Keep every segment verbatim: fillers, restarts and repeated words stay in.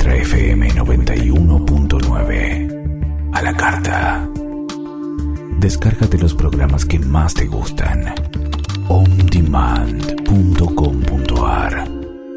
Ultra F M noventa y uno punto nueve. A la carta. Descárgate los programas que más te gustan. on demand punto com punto a r.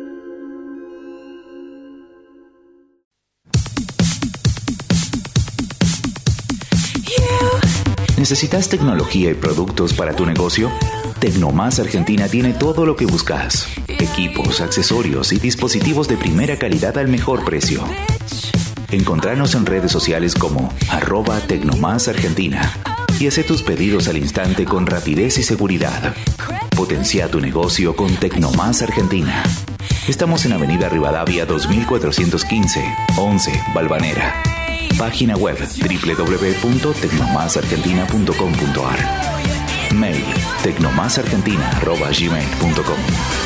¿Necesitas tecnología y productos para tu negocio? Tecnomás Argentina tiene todo lo que buscas. Equipos, accesorios y dispositivos de primera calidad al mejor precio. Encontranos en redes sociales como arroba Tecnomás Argentina y hace tus pedidos al instante con rapidez y seguridad. Potencia tu negocio con Tecnomás Argentina. Estamos en Avenida Rivadavia dos mil cuatrocientos quince, once, Balvanera. Página web doble u doble u doble u punto tecnomás argentina punto com punto a r. Mail tecnomásargentina arroba gmail punto com.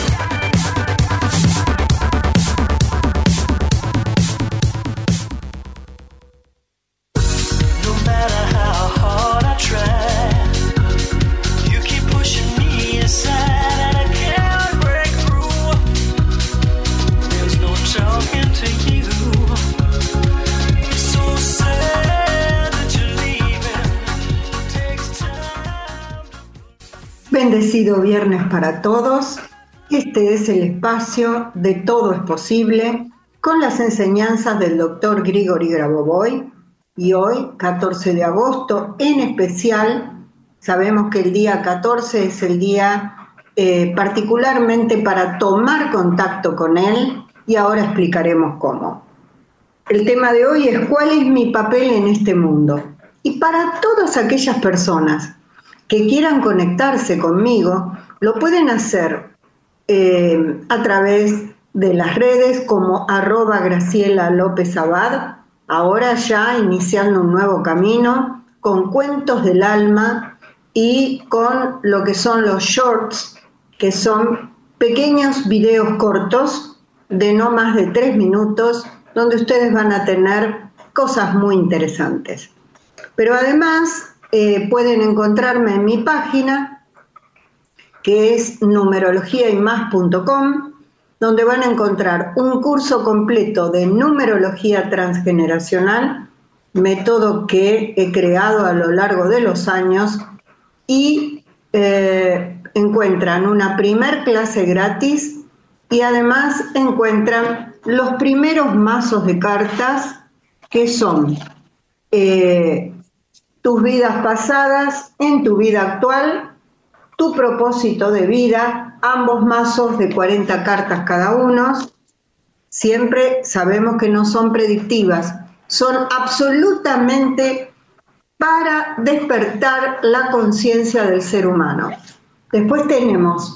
Bendecido viernes para todos. Este es el espacio de Todo es Posible con las enseñanzas del doctor Grigori Grabovoi, y hoy, catorce de agosto, en especial, sabemos que el día catorce es el día eh, particularmente para tomar contacto con él, y ahora explicaremos cómo. El tema de hoy es ¿cuál es mi papel en este mundo? Y para todas aquellas personas que quieran conectarse conmigo, lo pueden hacer eh, a través de las redes como arroba Graciela López Abad, ahora ya iniciando un nuevo camino, con cuentos del alma y con lo que son los shorts, que son pequeños videos cortos de no más de tres minutos, donde ustedes van a tener cosas muy interesantes. Pero además, Eh, pueden encontrarme en mi página, que es numerología y más punto com, donde van a encontrar un curso completo de numerología transgeneracional, método que he creado a lo largo de los años, y eh, encuentran una primer clase gratis y además encuentran los primeros mazos de cartas, que son eh, tus vidas pasadas en tu vida actual, tu propósito de vida, ambos mazos de cuarenta cartas cada uno. Siempre sabemos que no son predictivas, son absolutamente para despertar la conciencia del ser humano. Después tenemos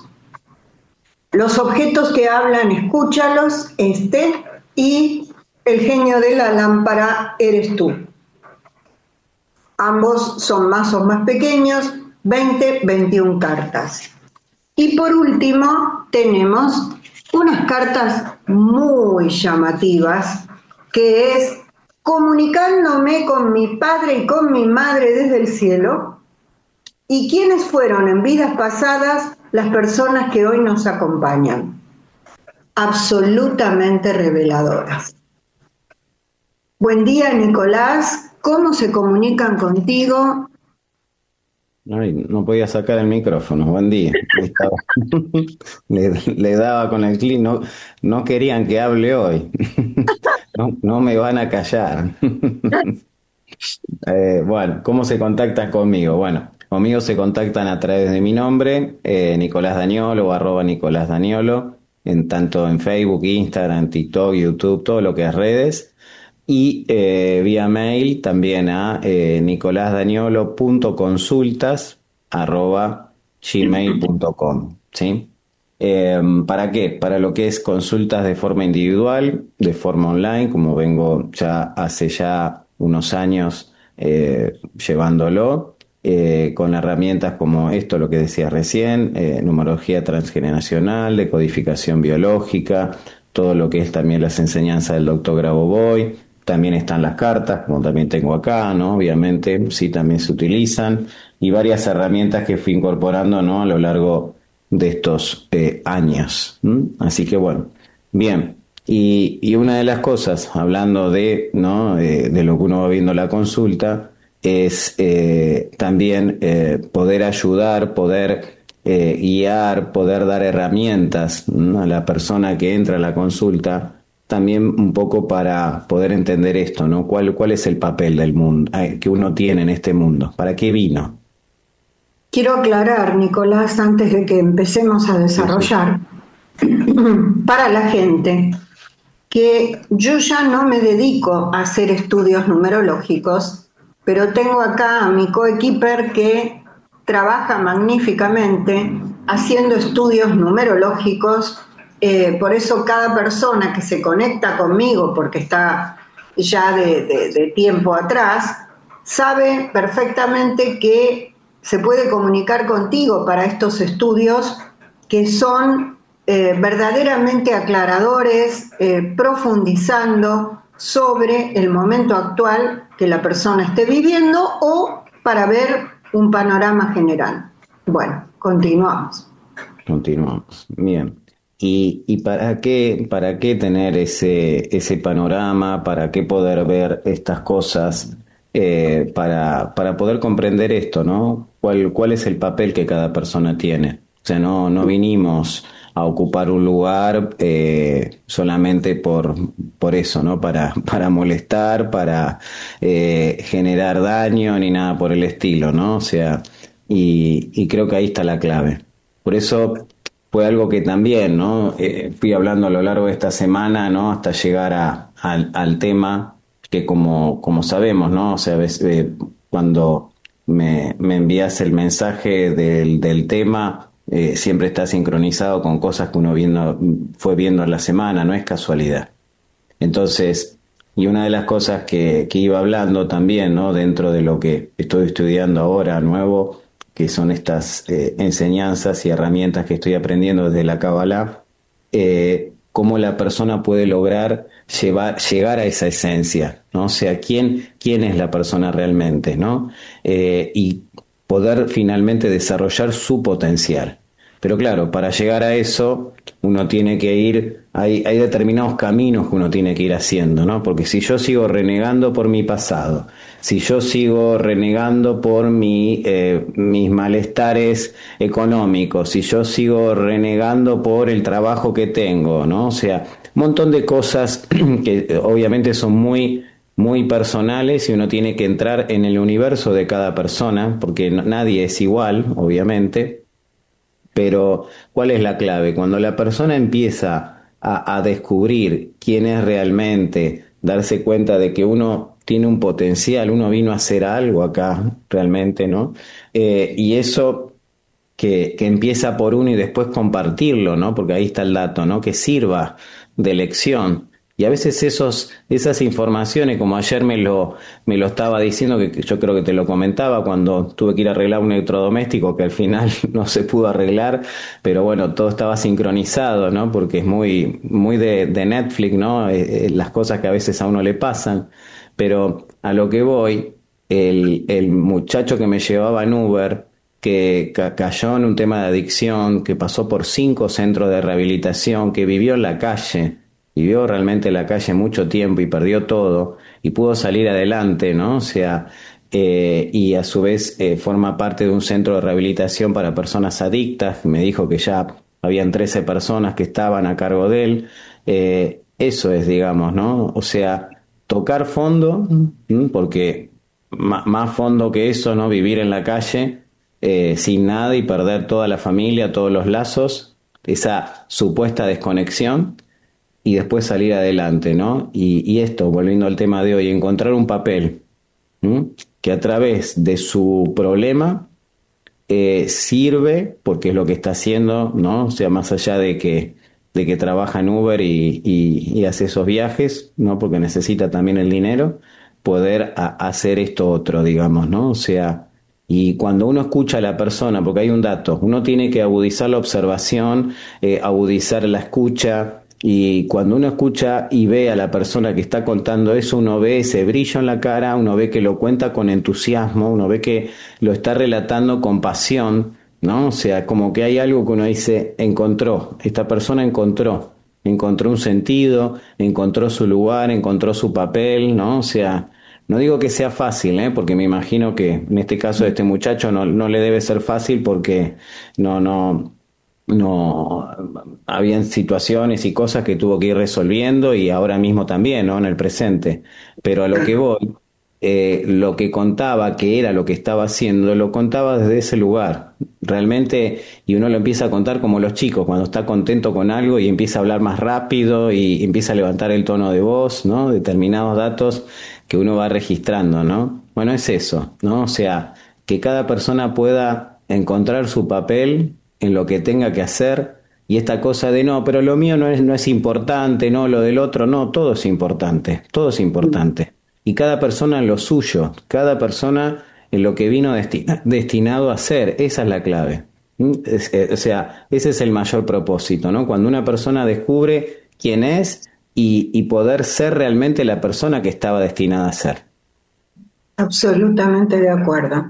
los objetos que hablan, escúchalos, este, y el genio de la lámpara eres tú. Ambos son mazos más pequeños, veinte, veintiuna cartas. Y por último tenemos unas cartas muy llamativas, que es comunicándome con mi padre y con mi madre desde el cielo, y quiénes fueron en vidas pasadas las personas que hoy nos acompañan. Absolutamente reveladoras. Buen día, Nicolás. ¿Cómo se comunican contigo? Ay, no podía sacar el micrófono. Buen día. Estaba, le, le daba con el clic. No, no querían que hable hoy. No, no me van a callar. eh, bueno, ¿cómo se contactan conmigo? Bueno, conmigo se contactan a través de mi nombre, eh, Nicolás Daniolo o arroba Nicolás Daniolo, en tanto en Facebook, Instagram, TikTok, YouTube, todo lo que es redes. Y eh, vía mail también a eh, nicolasdaniolo punto consultas arroba gmail punto com, ¿sí? Eh, ¿para qué? Para lo que es consultas de forma individual, de forma online, como vengo ya hace ya unos años eh, llevándolo, eh, con herramientas como esto, lo que decía recién, eh, numerología transgeneracional, decodificación biológica, todo lo que es también las enseñanzas del doctor Grabovoi. También están las cartas, como también tengo acá, ¿no? Obviamente, sí, también se utilizan. Y varias herramientas que fui incorporando, ¿no? A lo largo de estos eh, años. ¿Mm? Así que bueno, bien. Y, y una de las cosas, hablando de, ¿no? de, de lo que uno va viendo en la consulta, es eh, también eh, poder ayudar, poder eh, guiar, poder dar herramientas, ¿no? a la persona que entra a la consulta, también un poco para poder entender esto, ¿no? ¿Cuál, cuál es el papel del mundo eh, que uno tiene en este mundo? ¿Para qué vino? Quiero aclarar, Nicolás, antes de que empecemos a desarrollar, sí, sí. para la gente, que yo ya no me dedico a hacer estudios numerológicos, pero tengo acá a mi coequiper que trabaja magníficamente haciendo estudios numerológicos, eh, por eso cada persona que se conecta conmigo, porque está ya de, de, de tiempo atrás, sabe perfectamente que se puede comunicar contigo para estos estudios que son eh, verdaderamente aclaradores, eh, profundizando sobre el momento actual que la persona esté viviendo o para ver un panorama general. Bueno, continuamos. Continuamos. Bien. ¿Y, y para qué, para qué tener ese, ese panorama? ¿Para qué poder ver estas cosas? Eh, para, para poder comprender esto, ¿no? ¿Cuál, cuál es el papel que cada persona tiene? O sea, no, no vinimos a ocupar un lugar eh, solamente por, por eso, ¿no? Para, para molestar, para eh, generar daño, ni nada por el estilo, ¿no? O sea, y, y creo que ahí está la clave. Por eso fue algo que también, ¿no? Eh, fui hablando a lo largo de esta semana, ¿no? Hasta llegar a, al, al tema que como, como sabemos, ¿no? O sea, a veces, eh, cuando me, me envías el mensaje del, del tema, eh, siempre está sincronizado con cosas que uno viendo, fue viendo en la semana, no es casualidad. Entonces, y una de las cosas que, que iba hablando también, ¿no? Dentro de lo que estoy estudiando ahora nuevo, que son estas eh, enseñanzas y herramientas que estoy aprendiendo desde la Kabbalah, eh, cómo la persona puede lograr llevar, llegar a esa esencia, ¿no? O sea, quién, quién es la persona realmente, ¿no? Eh, y poder finalmente desarrollar su potencial. Pero claro, para llegar a eso, uno tiene que ir, hay, hay determinados caminos que uno tiene que ir haciendo, ¿no? Porque si yo sigo renegando por mi pasado, si yo sigo renegando por mi, eh, mis malestares económicos, si yo sigo renegando por el trabajo que tengo, ¿no? O sea, un montón de cosas que obviamente son muy, muy personales y uno tiene que entrar en el universo de cada persona, porque no, nadie es igual, obviamente. Pero, ¿cuál es la clave? Cuando la persona empieza a, a descubrir quién es realmente, darse cuenta de que uno tiene un potencial, uno vino a hacer algo acá realmente, ¿no? Eh, y eso que, que empieza por uno y después compartirlo, ¿no? Porque ahí está el dato, ¿no? Que sirva de lección. Y a veces esos, esas informaciones, como ayer me lo, me lo estaba diciendo, que yo creo que te lo comentaba cuando tuve que ir a arreglar un electrodoméstico que al final no se pudo arreglar, pero bueno, todo estaba sincronizado, ¿no? Porque es muy, muy de, de Netflix, ¿no? Eh, eh, las cosas que a veces a uno le pasan. Pero a lo que voy, el, el muchacho que me llevaba en Uber, que ca- cayó en un tema de adicción, que pasó por cinco centros de rehabilitación, que vivió en la calle, vivió realmente en la calle mucho tiempo y perdió todo y pudo salir adelante, ¿no? O sea, eh, y a su vez eh, forma parte de un centro de rehabilitación para personas adictas. Me dijo que ya habían trece personas que estaban a cargo de él. Eh, eso es, digamos, ¿no? O sea, tocar fondo, ¿m? Porque ma- más fondo que eso, ¿no? Vivir en la calle eh, sin nada y perder toda la familia, todos los lazos, esa supuesta desconexión y después salir adelante, ¿no? Y, y esto, volviendo al tema de hoy, encontrar un papel, ¿m? Que a través de su problema eh, sirve, porque es lo que está haciendo, ¿no? O sea, más allá de que, de que trabaja en Uber y, y, y hace esos viajes, ¿no? Porque necesita también el dinero, poder a, hacer esto otro, digamos, ¿no? O sea, y cuando uno escucha a la persona, porque hay un dato, uno tiene que agudizar la observación, eh, agudizar la escucha, y cuando uno escucha y ve a la persona que está contando eso, uno ve ese brillo en la cara, uno ve que lo cuenta con entusiasmo, uno ve que lo está relatando con pasión, ¿no? O sea, como que hay algo que uno dice, encontró, esta persona encontró. encontró un sentido, encontró su lugar, encontró su papel, ¿no? O sea, no digo que sea fácil, ¿eh? Porque me imagino que en este caso de este muchacho no, no le debe ser fácil porque no, no, no, habían situaciones y cosas que tuvo que ir resolviendo y ahora mismo también, ¿no? En el presente. Pero a lo que voy, eh, lo que contaba, que era lo que estaba haciendo, lo contaba desde ese lugar. Realmente, y uno lo empieza a contar como los chicos, cuando está contento con algo y empieza a hablar más rápido y empieza a levantar el tono de voz, ¿no? Determinados datos que uno va registrando, ¿no? Bueno, es eso, ¿no? O sea, que cada persona pueda encontrar su papel en lo que tenga que hacer y esta cosa de no, pero lo mío no es, no es importante, no, lo del otro, no, todo es importante, todo es importante. Y cada persona en lo suyo, cada persona en lo que vino destina, destinado a hacer, esa es la clave. ¿Mm? Es, eh, o sea, ese es el mayor propósito, ¿no? Cuando una persona descubre quién es y, y poder ser realmente la persona que estaba destinada a ser. Absolutamente de acuerdo.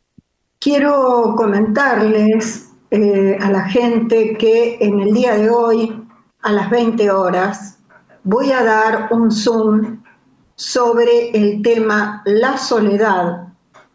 Quiero comentarles eh, a la gente que en el día de hoy, a las veinte horas, voy a dar un Zoom sobre el tema la soledad,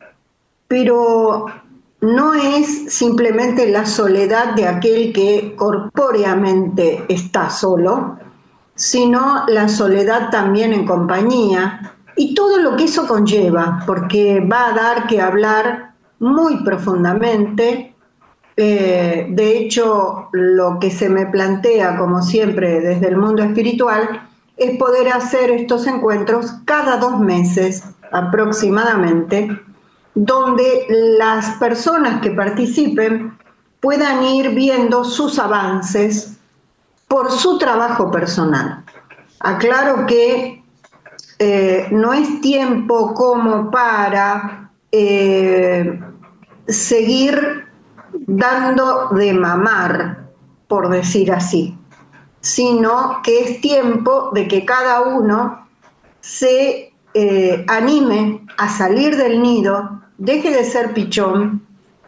pero no es simplemente la soledad de aquel que corpóreamente está solo, sino la soledad también en compañía y todo lo que eso conlleva, porque va a dar que hablar muy profundamente. Eh, de hecho, lo que se me plantea, como siempre, desde el mundo espiritual, es poder hacer estos encuentros cada dos meses aproximadamente, donde las personas que participen puedan ir viendo sus avances por su trabajo personal. Aclaro que eh, no es tiempo como para eh, seguir dando de mamar, por decir así, sino que es tiempo de que cada uno se eh, anime a salir del nido, deje de ser pichón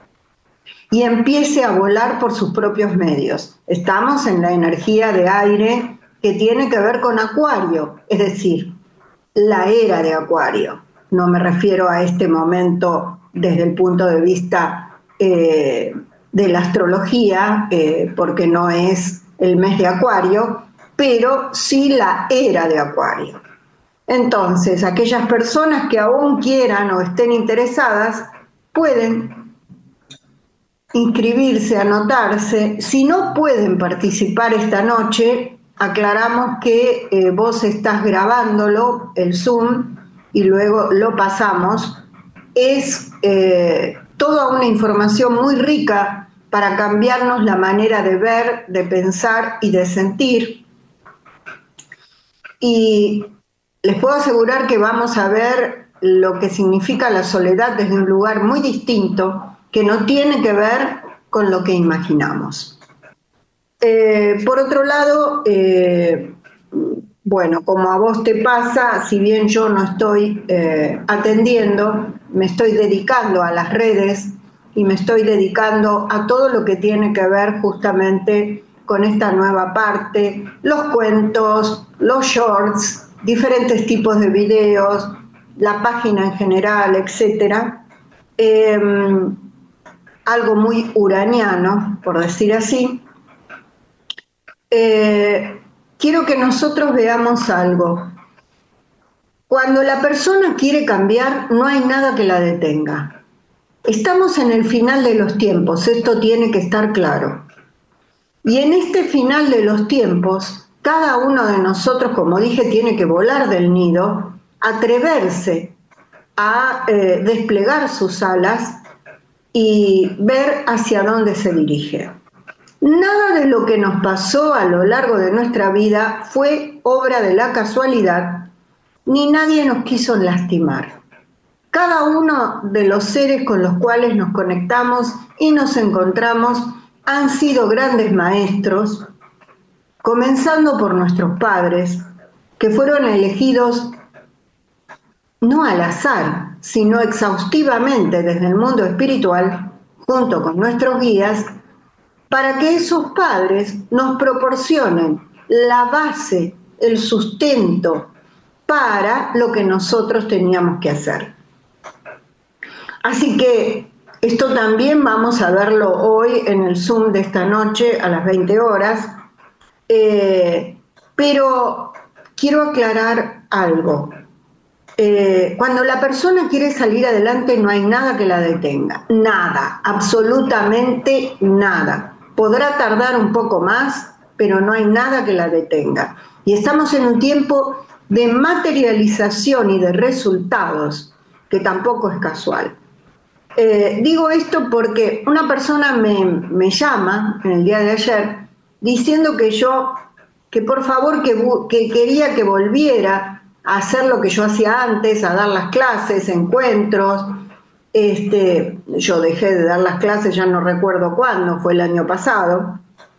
y empiece a volar por sus propios medios. Estamos en la energía de aire que tiene que ver con Acuario, es decir, la era de Acuario. No me refiero a este momento desde el punto de vista eh, de la astrología, eh, porque no es el mes de Acuario, pero sí la era de Acuario. Entonces, aquellas personas que aún quieran o estén interesadas pueden inscribirse, anotarse. Si no pueden participar esta noche, aclaramos que eh, vos estás grabándolo, el Zoom, y luego lo pasamos. Es eh, toda una información muy rica para cambiarnos la manera de ver, de pensar y de sentir. Y les puedo asegurar que vamos a ver lo que significa la soledad desde un lugar muy distinto, que no tiene que ver con lo que imaginamos. Eh, por otro lado, eh, bueno, como a vos te pasa, si bien yo no estoy eh, atendiendo, me estoy dedicando a las redes y me estoy dedicando a todo lo que tiene que ver justamente con esta nueva parte, los cuentos, los shorts, diferentes tipos de videos, la página en general, etcétera. Eh, algo muy uraniano, por decir así. Eh, quiero que nosotros veamos algo. Cuando la persona quiere cambiar, no hay nada que la detenga. Estamos en el final de los tiempos, esto tiene que estar claro. Y en este final de los tiempos, cada uno de nosotros, como dije, tiene que volar del nido, atreverse a eh, desplegar sus alas y ver hacia dónde se dirige. Nada de lo que nos pasó a lo largo de nuestra vida fue obra de la casualidad, ni nadie nos quiso lastimar. Cada uno de los seres con los cuales nos conectamos y nos encontramos han sido grandes maestros, comenzando por nuestros padres, que fueron elegidos no al azar, sino exhaustivamente desde el mundo espiritual, junto con nuestros guías, para que esos padres nos proporcionen la base, el sustento para lo que nosotros teníamos que hacer. Así que esto también vamos a verlo hoy en el Zoom de esta noche a las veinte horas, eh, pero quiero aclarar algo. Eh, cuando la persona quiere salir adelante no hay nada que la detenga, nada, absolutamente nada. Podrá tardar un poco más, pero no hay nada que la detenga. Y estamos en un tiempo de materialización y de resultados, que tampoco es casual. Eh, digo esto porque una persona me, me llama en el día de ayer diciendo que yo, que por favor, que, que quería que volviera a hacer lo que yo hacía antes, a dar las clases, encuentros. Este, yo dejé de dar las clases, ya no recuerdo cuándo, fue el año pasado.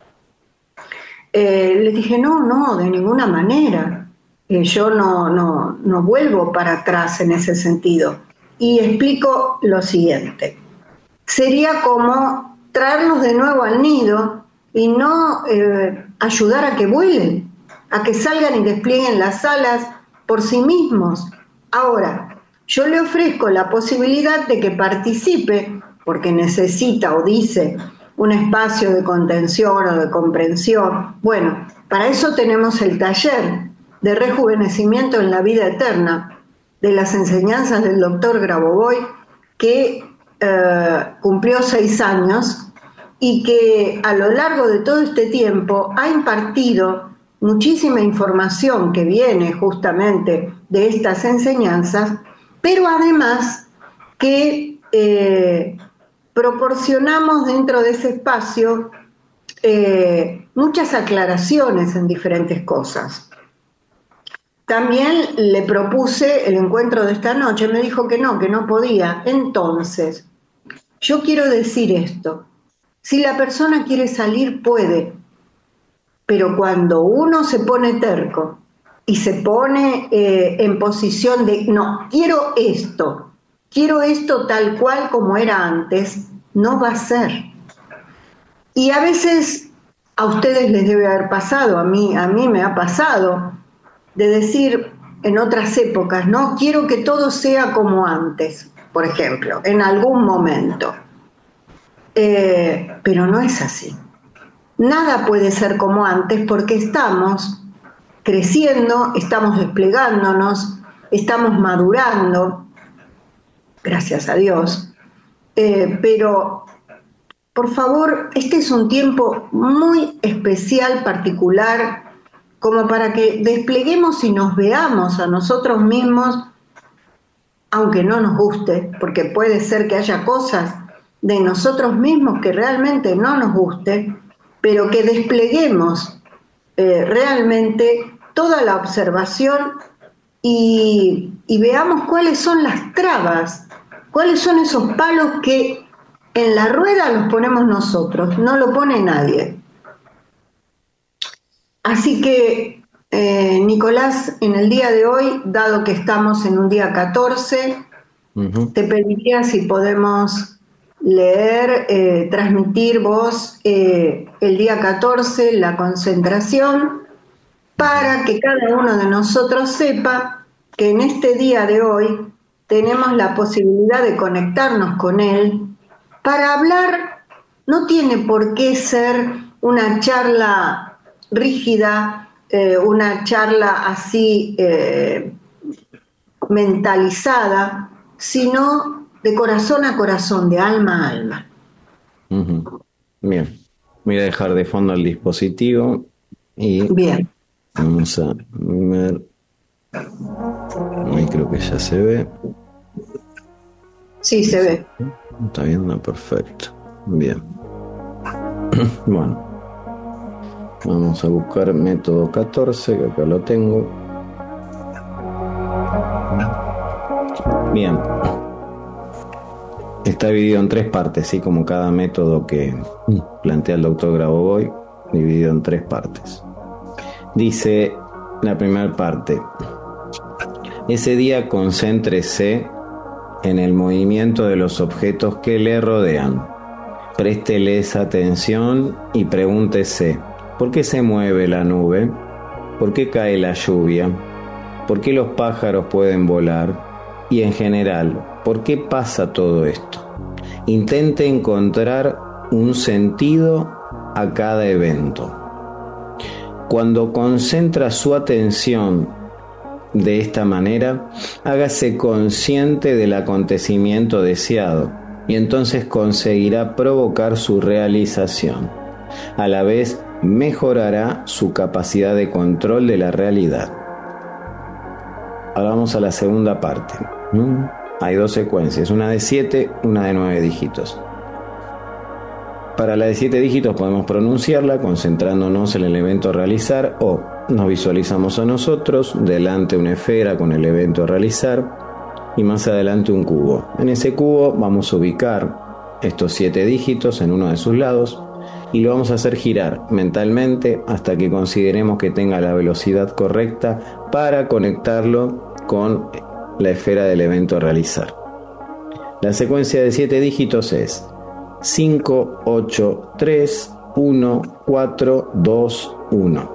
Eh, le dije, no, no, de ninguna manera. Eh, yo no, no, no vuelvo para atrás en ese sentido. Y explico lo siguiente. Sería como traerlos de nuevo al nido y no eh, ayudar a que vuelen, a que salgan y desplieguen las alas por sí mismos. Ahora, yo le ofrezco la posibilidad de que participe, porque necesita o dice un espacio de contención o de comprensión. Bueno, para eso tenemos el taller de rejuvenecimiento en la vida eterna, de las enseñanzas del doctor Grabovoi, que eh, cumplió seis años y que a lo largo de todo este tiempo ha impartido muchísima información que viene justamente de estas enseñanzas, pero además que eh, proporcionamos dentro de ese espacio eh, muchas aclaraciones en diferentes cosas. También le propuse el encuentro de esta noche, me dijo que no, que no podía. Entonces, yo quiero decir esto, si la persona quiere salir, puede, pero cuando uno se pone terco y se pone eh, en posición de, no, quiero esto, quiero esto tal cual como era antes, no va a ser. Y a veces a ustedes les debe haber pasado, a mí, a mí me ha pasado, de decir en otras épocas, no, quiero que todo sea como antes, por ejemplo, en algún momento. Eh, pero no es así. Nada puede ser como antes porque estamos creciendo, estamos desplegándonos, estamos madurando, gracias a Dios. Eh, pero, por favor, este es un tiempo muy especial, particular, como para que despleguemos y nos veamos a nosotros mismos, aunque no nos guste, porque puede ser que haya cosas de nosotros mismos que realmente no nos guste, pero que despleguemos eh, realmente toda la observación y, y veamos cuáles son las trabas, cuáles son esos palos que en la rueda los ponemos nosotros, no lo pone nadie. Así que, eh, Nicolás, en el día de hoy, dado que estamos en un día catorce, uh-huh. te pediría si podemos leer, eh, transmitir vos eh, el día catorce, la concentración, para que cada uno de nosotros sepa que en este día de hoy tenemos la posibilidad de conectarnos con él para hablar. No tiene por qué ser una charla rígida, eh, una charla así eh, mentalizada, sino de corazón a corazón, de alma a alma. Uh-huh. Bien, voy a dejar de fondo el dispositivo y bien. Vamos a ver. Ahí creo que ya se ve. Sí, se ve. Está viendo, perfecto. Bien. Bueno. Vamos a buscar método catorce, que acá lo tengo. Bien. Está dividido en tres partes, ¿sí? Como cada método que plantea el doctor Grabovoi, dividido en tres partes. Dice la primera parte: ese día concéntrese en el movimiento de los objetos que le rodean. Présteles atención y pregúntese: ¿por qué se mueve la nube? ¿Por qué cae la lluvia? ¿Por qué los pájaros pueden volar? Y en general, ¿por qué pasa todo esto? Intente encontrar un sentido a cada evento. Cuando concentra su atención de esta manera, hágase consciente del acontecimiento deseado y entonces conseguirá provocar su realización. A la vez, mejorará su capacidad de control de la realidad. Ahora vamos a la segunda parte. ¿Mm? Hay dos secuencias, una de siete, una de nueve dígitos. Para la de siete dígitos podemos pronunciarla concentrándonos en el evento a realizar, o nos visualizamos a nosotros, delante una esfera con el evento a realizar y más adelante un cubo. En ese cubo vamos a ubicar estos siete dígitos en uno de sus lados y lo vamos a hacer girar mentalmente hasta que consideremos que tenga la velocidad correcta para conectarlo con la esfera del evento a realizar. La secuencia de siete dígitos es cinco, ocho, tres, uno, cuatro, dos, uno.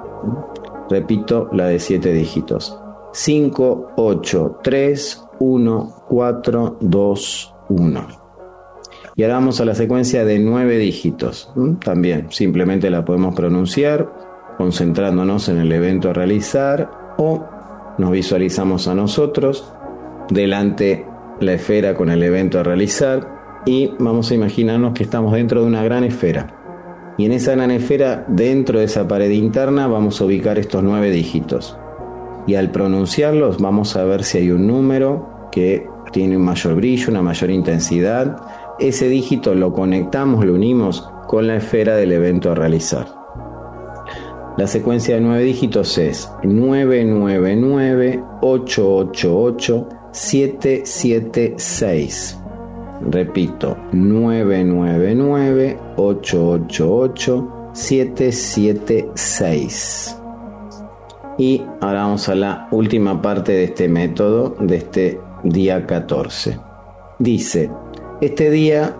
Repito la de siete dígitos. cinco, ocho, tres, uno, cuatro, dos, uno. Y ahora vamos a la secuencia de nueve dígitos. También simplemente la podemos pronunciar concentrándonos en el evento a realizar, o nos visualizamos a nosotros delante la esfera con el evento a realizar y vamos a imaginarnos que estamos dentro de una gran esfera. Y en esa gran esfera, dentro de esa pared interna, vamos a ubicar estos nueve dígitos. Y al pronunciarlos vamos a ver si hay un número que tiene un mayor brillo, una mayor intensidad. Ese dígito lo conectamos, lo unimos con la esfera del evento a realizar. La secuencia de nueve dígitos es nueve nueve nueve ocho ocho ocho siete siete seis. Repito, nueve nueve nueve ocho ocho ocho siete siete seis. Y ahora vamos a la última parte de este método, de este día catorce. Dice, este día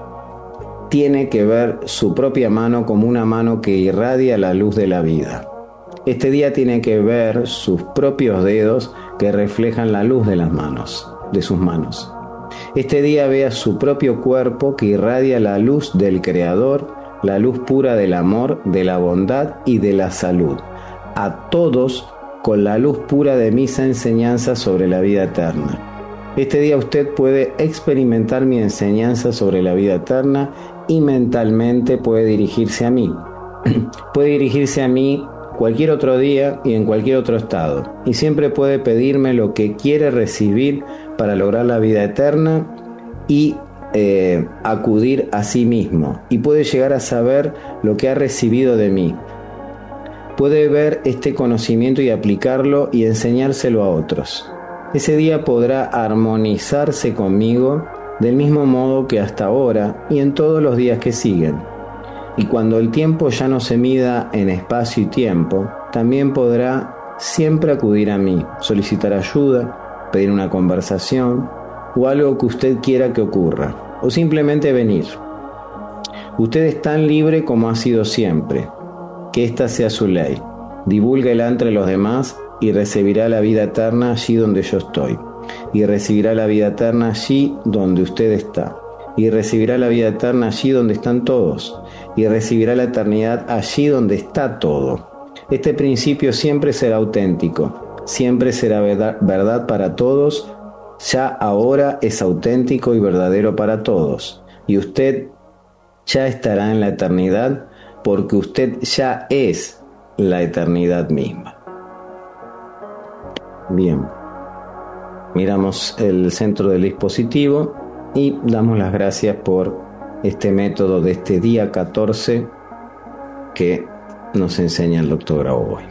tiene que ver su propia mano como una mano que irradia la luz de la vida. Este día tiene que ver sus propios dedos que reflejan la luz de las manos, de sus manos. Este día vea su propio cuerpo que irradia la luz del Creador, la luz pura del amor, de la bondad y de la salud. A todos con la luz pura de mis enseñanzas sobre la vida eterna. Este día usted puede experimentar mi enseñanza sobre la vida eterna y mentalmente puede dirigirse a mí. Puede dirigirse a mí cualquier otro día y en cualquier otro estado. Y siempre puede pedirme lo que quiere recibir para lograr la vida eterna y eh, acudir a sí mismo. Y puede llegar a saber lo que ha recibido de mí. Puede ver este conocimiento y aplicarlo y enseñárselo a otros. Ese día podrá armonizarse conmigo del mismo modo que hasta ahora y en todos los días que siguen. Y cuando el tiempo ya no se mida en espacio y tiempo, también podrá siempre acudir a mí, solicitar ayuda, pedir una conversación o algo que usted quiera que ocurra, o simplemente venir. Usted es tan libre como ha sido siempre. Que esta sea su ley. Divúlguela entre los demás y recibirá la vida eterna allí donde yo estoy. Y recibirá la vida eterna allí donde usted está. Y recibirá la vida eterna allí donde están todos. Y recibirá la eternidad allí donde está todo. Este principio siempre será auténtico. Siempre será verdad, verdad para todos. Ya ahora es auténtico y verdadero para todos. Y usted ya estará en la eternidad porque usted ya es la eternidad misma. Bien, miramos el centro del dispositivo y damos las gracias por este método de este día catorce que nos enseña el doctor Grabovoi.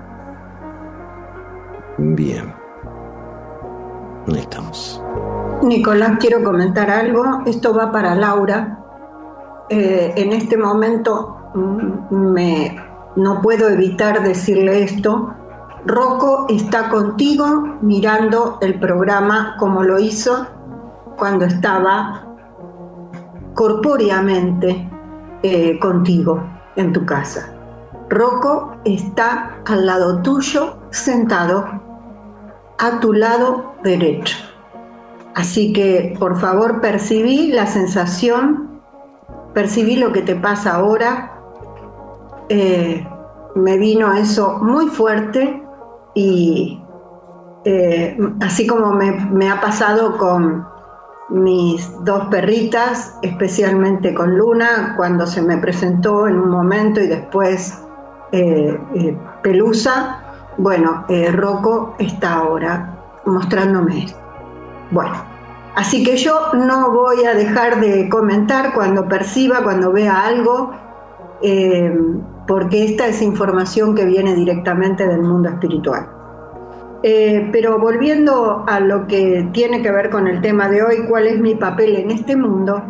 Bien, ahí estamos. Nicolás, quiero comentar algo. Esto va para Laura. Eh, en este momento me, no puedo evitar decirle esto. Rocco está contigo mirando el programa como lo hizo cuando estaba corpóreamente eh, contigo en tu casa. Rocco está al lado tuyo, sentado, a tu lado derecho. Así que, por favor, percibí la sensación, percibí lo que te pasa ahora. Eh, me vino eso muy fuerte y eh, así como me, me ha pasado con mis dos perritas, especialmente con Luna, cuando se me presentó en un momento y después eh, eh, Pelusa, bueno, eh, Rocco está ahora mostrándome esto. Bueno, así que yo no voy a dejar de comentar cuando perciba, cuando vea algo, eh, porque esta es información que viene directamente del mundo espiritual. Eh, pero volviendo a lo que tiene que ver con el tema de hoy, ¿cuál es mi papel en este mundo?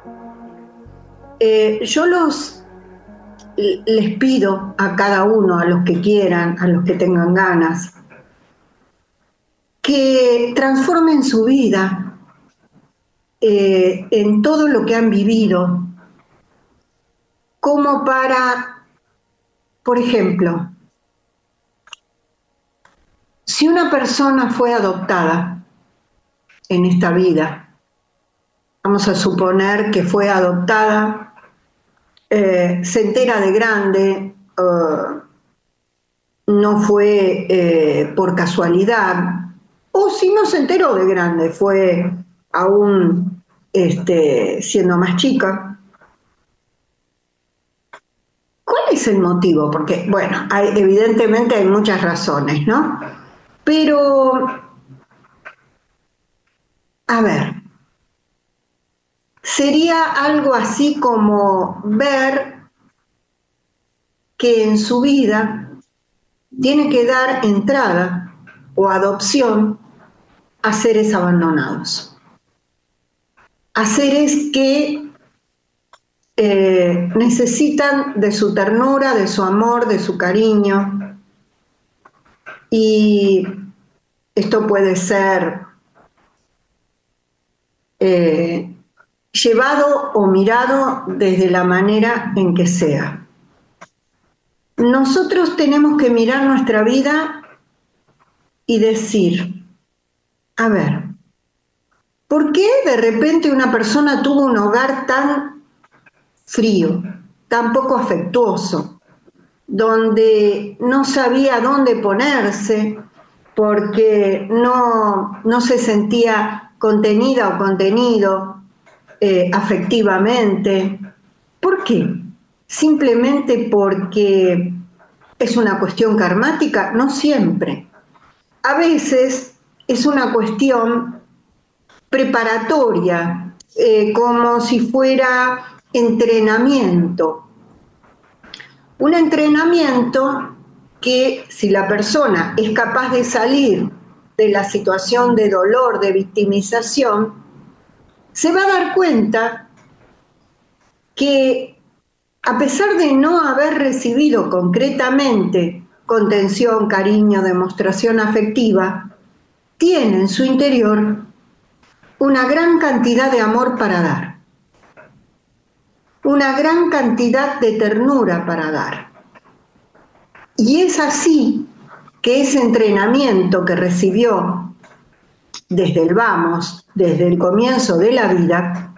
Eh, yo los, les pido a cada uno, a los que quieran, a los que tengan ganas, que transformen su vida eh, en todo lo que han vivido, como para, por ejemplo, si una persona fue adoptada en esta vida, vamos a suponer que fue adoptada, eh, se entera de grande, uh, no fue eh, por casualidad, o si no se enteró de grande, fue aún este, siendo más chica. ¿Cuál es el motivo? Porque, bueno, hay, evidentemente hay muchas razones, ¿no? Pero, a ver, sería algo así como ver que en su vida tiene que dar entrada o adopción a seres abandonados, a seres que eh, necesitan de su ternura, de su amor, de su cariño. Y esto puede ser eh, llevado o mirado desde la manera en que sea. Nosotros tenemos que mirar nuestra vida y decir, a ver, ¿por qué de repente una persona tuvo un hogar tan frío, tan poco afectuoso, donde no sabía dónde ponerse, porque no, no se sentía contenida o contenido eh, afectivamente? ¿Por qué? Simplemente porque es una cuestión karmática, no siempre. A veces es una cuestión preparatoria, eh, como si fuera entrenamiento. Un entrenamiento que, si la persona es capaz de salir de la situación de dolor, de victimización, se va a dar cuenta que, a pesar de no haber recibido concretamente contención, cariño, demostración afectiva, tiene en su interior una gran cantidad de amor para dar, una gran cantidad de ternura para dar. Y es así que ese entrenamiento que recibió desde el vamos, desde el comienzo de la vida,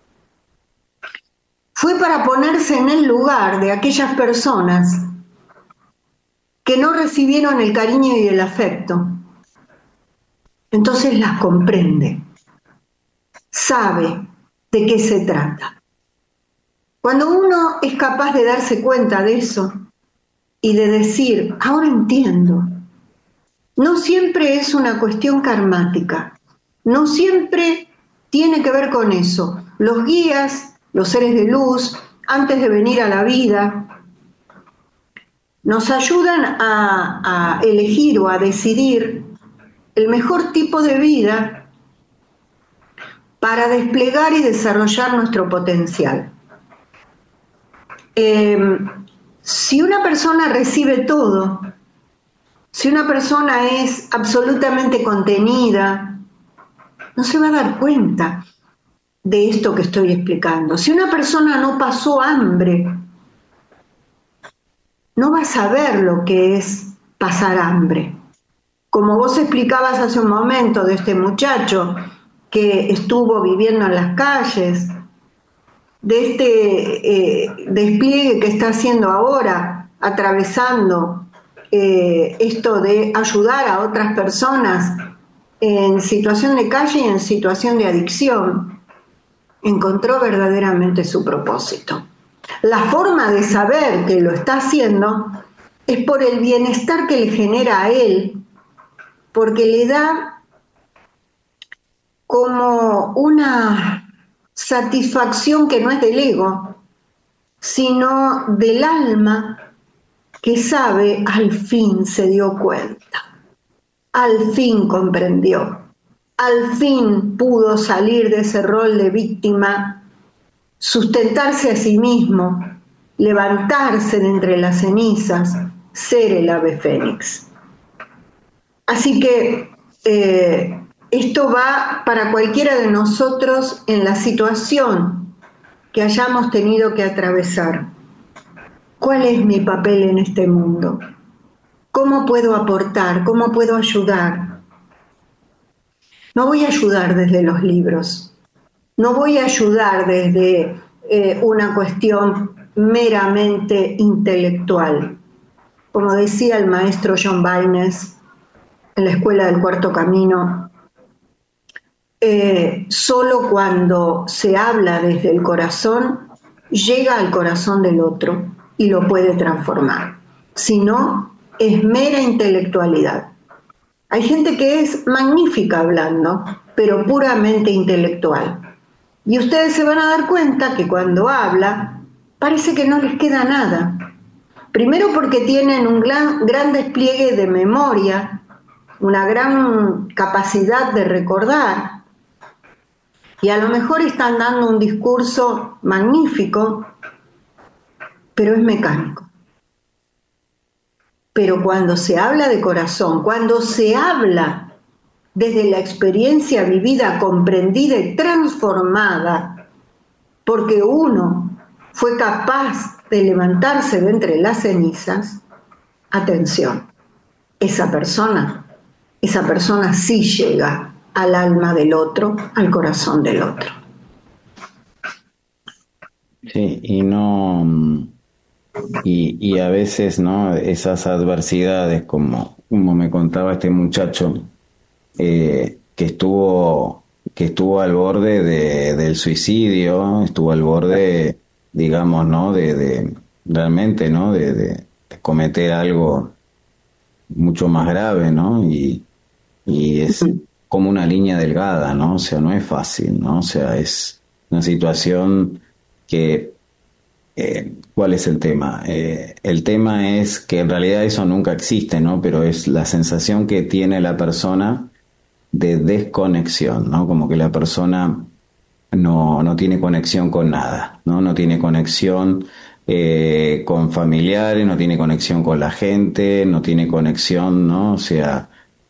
fue para ponerse en el lugar de aquellas personas que no recibieron el cariño y el afecto. Entonces las comprende, sabe de qué se trata. Cuando uno es capaz de darse cuenta de eso y de decir, ahora entiendo, no siempre es una cuestión karmática, no siempre tiene que ver con eso. Los guías, los seres de luz, antes de venir a la vida, nos ayudan a, a elegir o a decidir el mejor tipo de vida para desplegar y desarrollar nuestro potencial. Eh, si una persona recibe todo, si una persona es absolutamente contenida, no se va a dar cuenta de esto que estoy explicando. Si una persona no pasó hambre, no va a saber lo que es pasar hambre. Como vos explicabas hace un momento de este muchacho que estuvo viviendo en las calles, de este eh, despliegue que está haciendo ahora, atravesando eh, esto de ayudar a otras personas en situación de calle y en situación de adicción, encontró verdaderamente su propósito. La forma de saber que lo está haciendo es por el bienestar que le genera a él, porque le da como una satisfacción que no es del ego, sino del alma que sabe, al fin se dio cuenta, al fin comprendió, al fin pudo salir de ese rol de víctima, sustentarse a sí mismo, levantarse de entre las cenizas, ser el ave fénix. Así que eh, esto va para cualquiera de nosotros en la situación que hayamos tenido que atravesar. ¿Cuál es mi papel en este mundo? ¿Cómo puedo aportar? ¿Cómo puedo ayudar? No voy a ayudar desde los libros, no voy a ayudar desde eh, una cuestión meramente intelectual. Como decía el maestro John Baines en la Escuela del Cuarto Camino, eh, solo cuando se habla desde el corazón, llega al corazón del otro y lo puede transformar. Si no, es mera intelectualidad. Hay gente que es magnífica hablando, pero puramente intelectual. Y ustedes se van a dar cuenta que cuando habla, parece que no les queda nada. Primero porque tienen un gran, gran despliegue de memoria, una gran capacidad de recordar, y a lo mejor están dando un discurso magnífico, pero es mecánico. Pero cuando se habla de corazón, cuando se habla desde la experiencia vivida, comprendida y transformada, porque uno fue capaz de levantarse de entre las cenizas, atención, esa persona, esa persona sí llega al alma del otro, al corazón del otro. Sí, y no, y, y a veces, ¿no? Esas adversidades, como, como me contaba este muchacho, eh, que estuvo, que estuvo al borde de, del suicidio, estuvo al borde, digamos, ¿no? De, de realmente, ¿no? De, de, de cometer algo mucho más grave, ¿no? Y, y es como una línea delgada, ¿no? O sea, no es fácil, ¿no? O sea, es una situación que, eh, ¿cuál es el tema? Eh, el tema es que en realidad eso nunca existe, ¿no? Pero es la sensación que tiene la persona de desconexión, ¿no? Como que la persona no, no tiene conexión con nada, ¿no? No tiene conexión eh, con familiares, no tiene conexión con la gente, no tiene conexión, ¿no? O sea,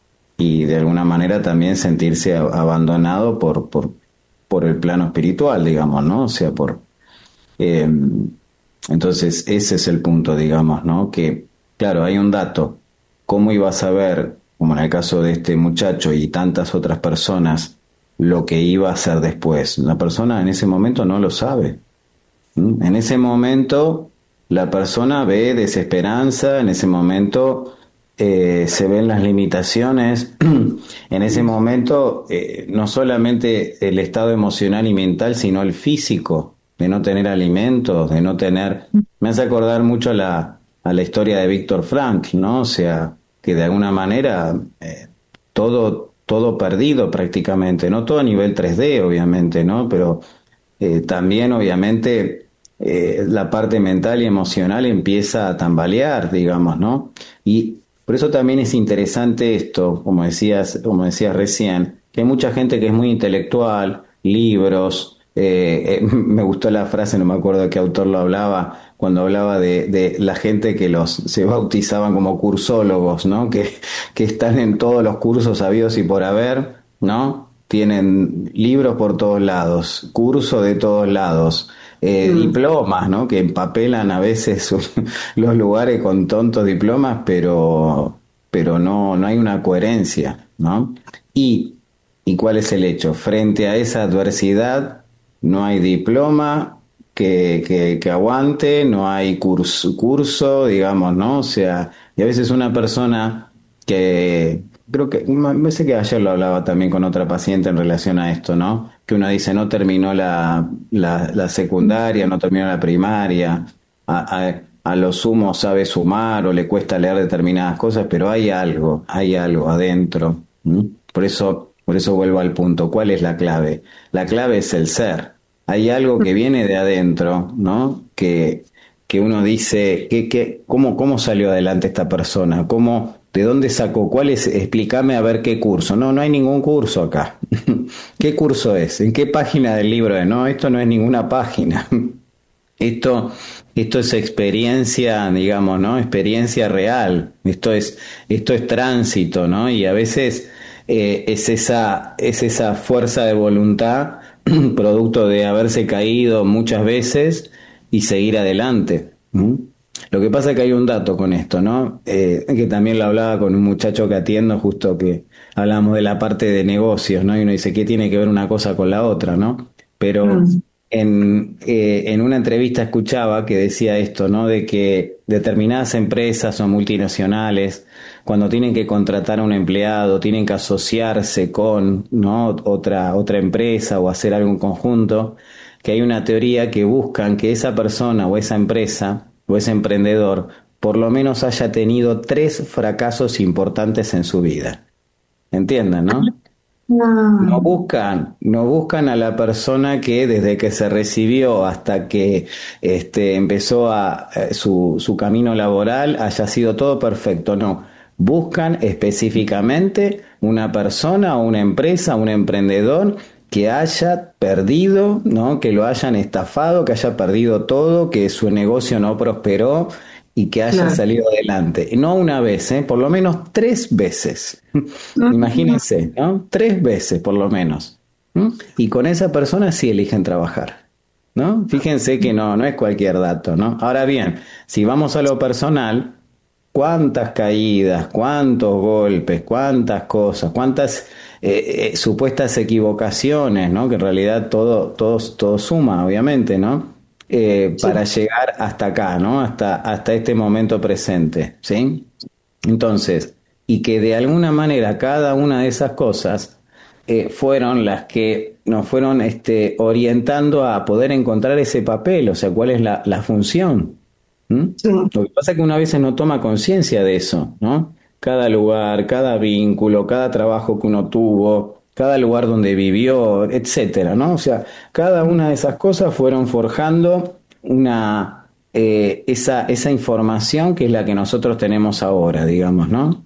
y de alguna manera también sentirse a- abandonado por, por, por el plano espiritual, digamos, ¿no? O sea, por... eh, entonces, ese es el punto, digamos, ¿no? Que, claro, hay un dato. ¿Cómo iba a saber, como en el caso de este muchacho y tantas otras personas, lo que iba a hacer después? La persona en ese momento no lo sabe. ¿Mm? En ese momento, la persona ve desesperanza, en ese momento eh, se ven las limitaciones, en ese momento eh, no solamente el estado emocional y mental, sino el físico, de no tener alimentos, de no tener... Me hace acordar mucho a la, a la historia de Víctor Frank, ¿no? O sea, que de alguna manera eh, todo, todo perdido prácticamente, no todo a nivel tres D, obviamente, ¿no? Pero eh, también, obviamente, eh, la parte mental y emocional empieza a tambalear, digamos, ¿no? Y por eso también es interesante esto, como decías, como decías recién, que hay mucha gente que es muy intelectual, libros, eh, eh, me gustó la frase, no me acuerdo de qué autor lo hablaba, cuando hablaba de, de la gente que los se bautizaban como cursólogos, ¿no? Que, que están en todos los cursos habidos y por haber, ¿no? tienen libros por todos lados, cursos de todos lados, eh, mm. diplomas, ¿no? Que empapelan a veces los lugares con tontos diplomas, pero, pero no, no hay una coherencia, ¿no? Y, ¿y cuál es el hecho? Frente a esa adversidad no hay diploma que, que, que aguante, no hay curso, curso, digamos, ¿no? O sea, y a veces una persona que, creo que, me parece que ayer lo hablaba también con otra paciente en relación a esto, ¿no? Que uno dice, no terminó la, la, la secundaria, no terminó la primaria, a, a, a lo sumo sabe sumar o le cuesta leer determinadas cosas, pero hay algo, hay algo adentro. ¿Mm? Por eso, por eso vuelvo al punto. ¿Cuál es la clave? La clave es el ser. Hay algo que viene de adentro, ¿no? Que, que uno dice, ¿qué, qué, cómo, ¿cómo salió adelante esta persona? ¿Cómo, de dónde sacó? ¿Cuál es? Explícame a ver qué curso. No, no hay ningún curso acá. ¿Qué curso es? ¿En qué página del libro es? No, esto no es ninguna página. Esto, esto es experiencia, digamos, ¿no? Experiencia real. Esto es, esto es tránsito, ¿no? Y a veces eh, es esa, es esa fuerza de voluntad producto de haberse caído muchas veces y seguir adelante. ¿Mm? Lo que pasa es que hay un dato con esto, ¿no? Eh, que también lo hablaba con un muchacho que atiendo, justo que hablamos de la parte de negocios, ¿no? Y uno dice, ¿qué tiene que ver una cosa con la otra, ¿no? Pero mm. en, eh, en una entrevista escuchaba que decía esto, ¿no? De que determinadas empresas o multinacionales, cuando tienen que contratar a un empleado, tienen que asociarse con, ¿no? otra, otra empresa o hacer algo en conjunto, que hay una teoría que buscan que esa persona o esa empresa o ese emprendedor por lo menos haya tenido tres fracasos importantes en su vida. ¿Entiendan, no? No. No buscan, no buscan a la persona que desde que se recibió hasta que este, empezó a, eh, su, su camino laboral haya sido todo perfecto, no. Buscan específicamente una persona o una empresa, un emprendedor que haya perdido, ¿no? Que lo hayan estafado, que haya perdido todo, que su negocio no prosperó y que haya claro. salido adelante. No una vez, ¿eh? Por lo menos tres veces. Imagínense, ¿no? Tres veces por lo menos. ¿Mm? Y con esa persona sí eligen trabajar, ¿no? Fíjense que no, no es cualquier dato, ¿no? Ahora bien, si vamos a lo personal, cuántas caídas, cuántos golpes, cuántas cosas, cuántas eh, eh, supuestas equivocaciones, ¿no? Que en realidad todo, todo, todo suma, obviamente, ¿no? Eh, sí. Para llegar hasta acá, ¿no? Hasta, hasta este momento presente, ¿sí? Entonces, y que de alguna manera cada una de esas cosas eh, fueron las que nos fueron este, orientando a poder encontrar ese papel, o sea, cuál es la, la función. ¿Mm? Sí. Lo que pasa es que uno a veces no toma conciencia de eso, ¿no? Cada lugar, cada vínculo, cada trabajo que uno tuvo, cada lugar donde vivió, etcétera, ¿no? O sea, cada una de esas cosas fueron forjando una eh, esa, esa información que es la que nosotros tenemos ahora, digamos, ¿no?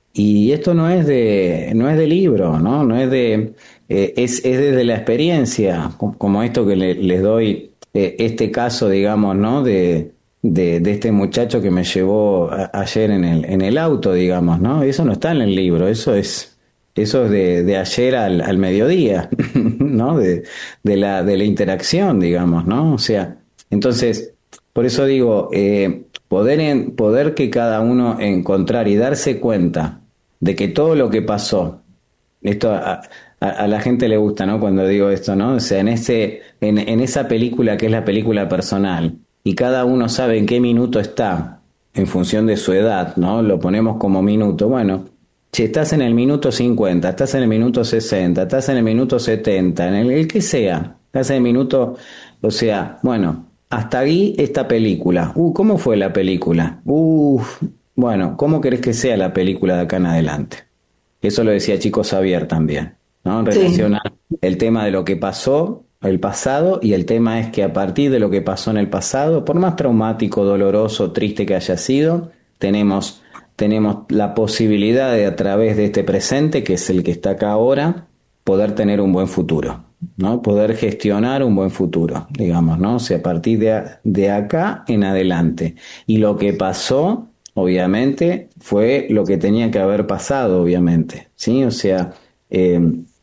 Y esto no es de, no es de libro, ¿no? No es de, eh, es, es desde la experiencia, como esto que le, les doy, eh, este caso, digamos, ¿no? De, de, de este muchacho que me llevó a, ayer en el, en el auto, digamos, ¿no? Eso no está en el libro, eso es, eso es de, de ayer al, al mediodía, ¿no? De, de la, de la interacción, digamos, ¿no? O sea, entonces, por eso digo, eh, poder, en, poder que cada uno encontrar y darse cuenta de que todo lo que pasó, esto a, a, a la gente le gusta, ¿no? Cuando digo esto, ¿no? O sea, en ese, en, en esa película que es la película personal, y cada uno sabe en qué minuto está, en función de su edad, ¿no? Lo ponemos como minuto. Bueno, si estás en el minuto cincuenta, estás en el minuto sesenta, estás en el minuto setenta, en el, el que sea, estás en el minuto, o sea, bueno, hasta ahí esta película. Uh, ¿cómo fue la película? Uh, bueno, ¿cómo querés que sea la película de acá en adelante? Eso lo decía Chico Xavier también, ¿no? En relación a el tema de lo que pasó, el pasado, y el tema es que a partir de lo que pasó en el pasado, por más traumático, doloroso, triste que haya sido, tenemos tenemos la posibilidad de, a través de este presente, que es el que está acá ahora, poder tener un buen futuro, ¿no? Poder gestionar un buen futuro, digamos, ¿no? O sea, a partir de, de acá en adelante. Y lo que pasó, obviamente, fue lo que tenía que haber pasado, obviamente, ¿sí? O sea, eh,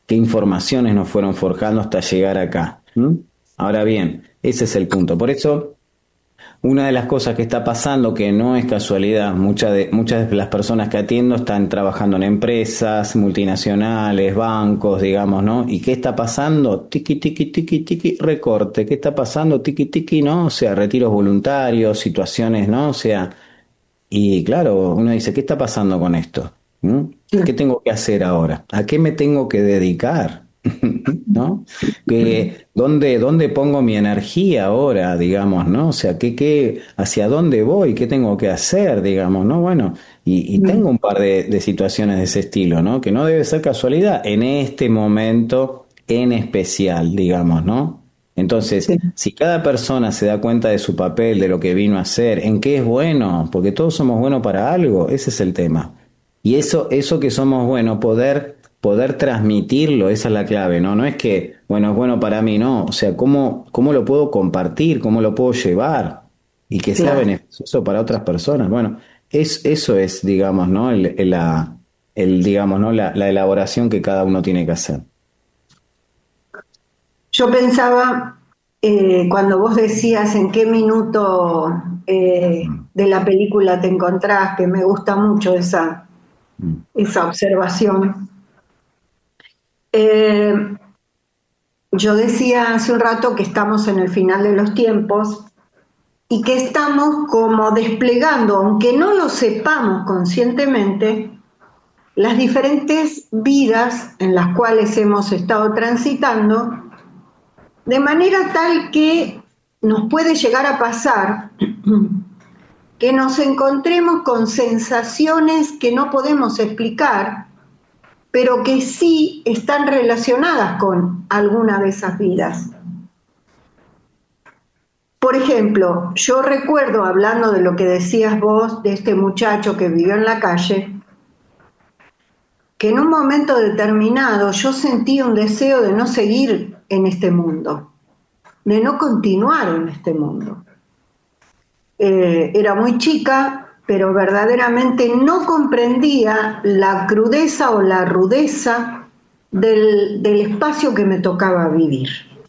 qué informaciones nos fueron forjando hasta llegar acá. ¿Mm? Ahora bien, ese es el punto. Por eso, una de las cosas que está pasando, que no es casualidad, muchas de, muchas de las personas que atiendo están trabajando en empresas multinacionales, bancos, digamos, ¿no? ¿Y qué está pasando? Tiki, tiki, tiki, tiki, recorte. ¿Qué está pasando? Tiki, tiki, ¿no? O sea, retiros voluntarios, situaciones, ¿no? O sea, y claro, uno dice, ¿qué está pasando con esto? ¿Mm? ¿Qué tengo que hacer ahora? ¿A qué me tengo que dedicar? ¿No? Que, ¿dónde, dónde pongo mi energía ahora, digamos, ¿no? O sea, ¿qué, qué, hacia dónde voy? ¿Qué tengo que hacer, digamos, ¿no? Bueno, y, y tengo un par de, de situaciones de ese estilo, ¿no? Que no debe ser casualidad en este momento en especial, digamos, ¿no? Entonces, Sí. si cada persona se da cuenta de su papel, de lo que vino a hacer, en qué es bueno, porque todos somos buenos para algo, ese es el tema. Y eso, eso que somos buenos, poder, poder transmitirlo, esa es la clave, ¿no? No es que, bueno, es bueno para mí, no. O sea, ¿cómo, cómo lo puedo compartir? ¿Cómo lo puedo llevar? Y que sea Claro. beneficioso para otras personas. Bueno, es, eso es, digamos, ¿no? El, el- la, el, digamos, ¿no? La, la elaboración que cada uno tiene que hacer. Yo pensaba, eh, cuando vos decías en qué minuto eh, Mm, de la película te encontrás, que me gusta mucho esa, mm, esa observación. Eh, yo decía hace un rato que estamos en el final de los tiempos y que estamos como desplegando, aunque no lo sepamos conscientemente, las diferentes vidas en las cuales hemos estado transitando, de manera tal que nos puede llegar a pasar que nos encontremos con sensaciones que no podemos explicar, pero que sí están relacionadas con alguna de esas vidas. Por ejemplo, yo recuerdo, hablando de lo que decías vos, de este muchacho que vivió en la calle, que en un momento determinado yo sentí un deseo de no seguir en este mundo, de no continuar en este mundo. Eh, era muy chica, pero verdaderamente no comprendía la crudeza o la rudeza del, del espacio que me tocaba vivir.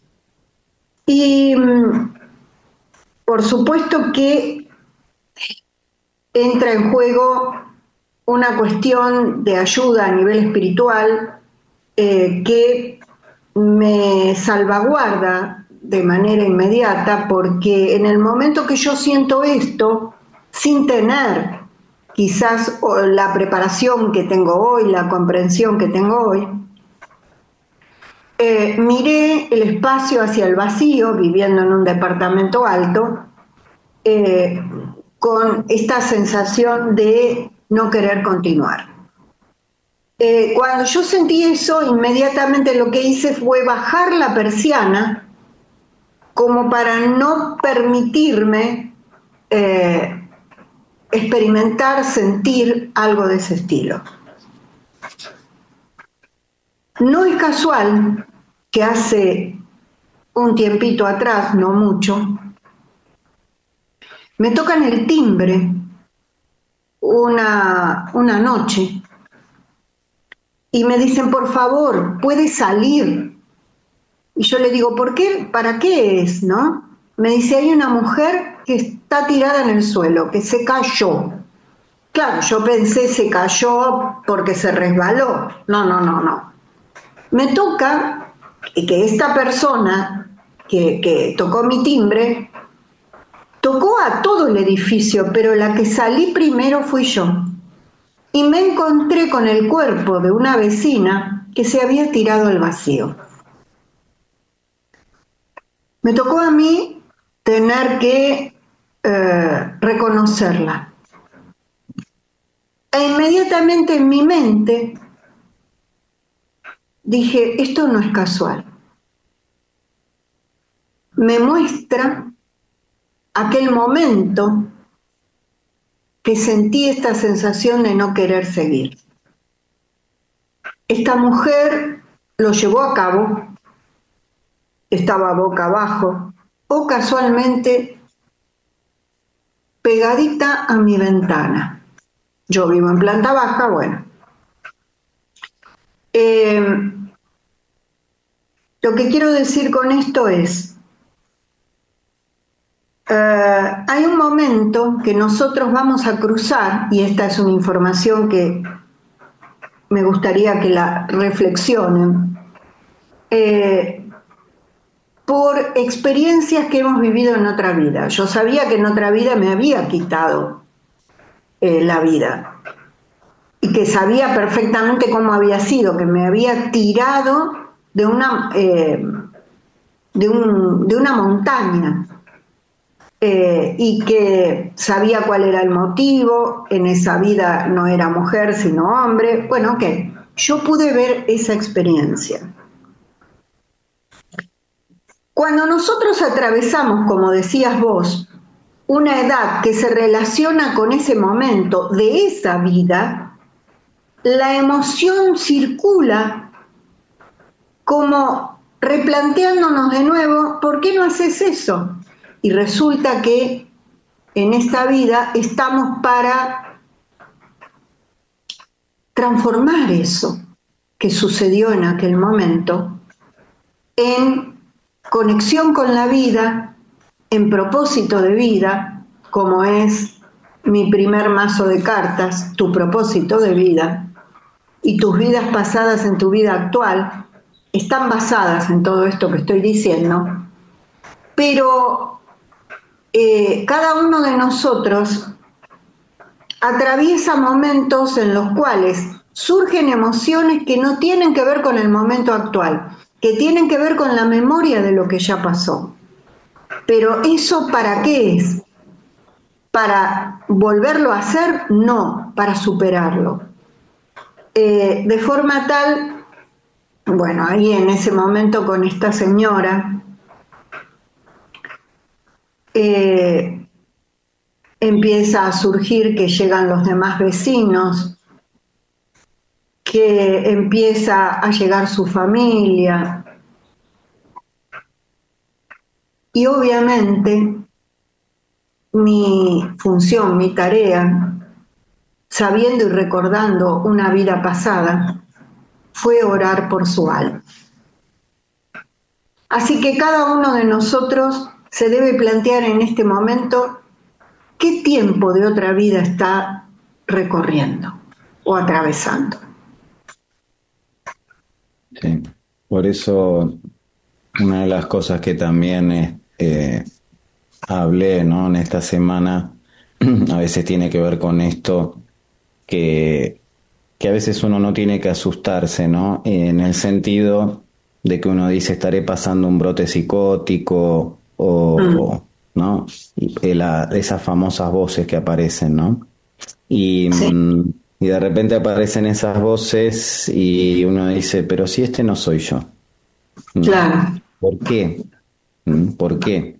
Y mm, por supuesto que entra en juego una cuestión de ayuda a nivel espiritual eh, que me salvaguarda de manera inmediata, porque en el momento que yo siento esto, sin tener quizás la preparación que tengo hoy, la comprensión que tengo hoy, eh, miré el espacio hacia el vacío, viviendo en un departamento alto, eh, con esta sensación de no querer continuar. Eh, cuando yo sentí eso, inmediatamente lo que hice fue bajar la persiana como para no permitirme eh, experimentar, sentir algo de ese estilo. No es casual que hace un tiempito atrás, no mucho, me tocan el timbre una, una noche y me dicen, por favor, ¿puede salir? Y yo le digo, ¿por qué? ¿Para qué es? ¿No? Me dice, hay una mujer que está tirada en el suelo, que se cayó. Claro, yo pensé, se cayó porque se resbaló. No, no, no, no. Me toca que esta persona que, que tocó mi timbre, tocó a todo el edificio, pero la que salí primero fui yo. Y me encontré con el cuerpo de una vecina que se había tirado al vacío. Me tocó a mí tener que eh, reconocerla. E inmediatamente en mi mente dije, esto no es casual. Me muestra aquel momento que sentí esta sensación de no querer seguir. Esta mujer lo llevó a cabo, estaba boca abajo, o casualmente pegadita a mi ventana. Yo vivo en planta baja, bueno. Eh, Lo que quiero decir con esto es, eh, hay un momento que nosotros vamos a cruzar, y esta es una información que me gustaría que la reflexionen, eh, por experiencias que hemos vivido en otra vida. Yo sabía que en otra vida me había quitado eh, la vida y que sabía perfectamente cómo había sido, que me había tirado de una, eh, de un, de una montaña eh, y que sabía cuál era el motivo. En esa vida no era mujer sino hombre. Bueno, ok, yo pude ver esa experiencia. Cuando nosotros atravesamos, como decías vos, una edad que se relaciona con ese momento de esa vida, la emoción circula como replanteándonos de nuevo, ¿por qué no haces eso? Y resulta que en esta vida estamos para transformar eso que sucedió en aquel momento en conexión con la vida, en propósito de vida, como es mi primer mazo de cartas, tu propósito de vida, y tus vidas pasadas en tu vida actual, están basadas en todo esto que estoy diciendo, pero eh, cada uno de nosotros atraviesa momentos en los cuales surgen emociones que no tienen que ver con el momento actual, que tienen que ver con la memoria de lo que ya pasó. Pero ¿eso para qué es? ¿Para volverlo a hacer? No, para superarlo. Eh, de forma tal, bueno, ahí en ese momento con esta señora, eh, empieza a surgir que llegan los demás vecinos, que empieza a llegar su familia. Y obviamente mi función, mi tarea, sabiendo y recordando una vida pasada, fue orar por su alma. Así que cada uno de nosotros se debe plantear en este momento qué tiempo de otra vida está recorriendo o atravesando. Sí, por eso una de las cosas que también eh, hablé, ¿no?, en esta semana, a veces tiene que ver con esto, que, que a veces uno no tiene que asustarse, ¿no?, en el sentido de que uno dice estaré pasando un brote psicótico o, mm. o ¿no?, y la, esas famosas voces que aparecen, ¿no? Y... Sí. Y de repente aparecen esas voces y uno dice, pero si este no soy yo. Claro. ¿Por qué? ¿Por qué?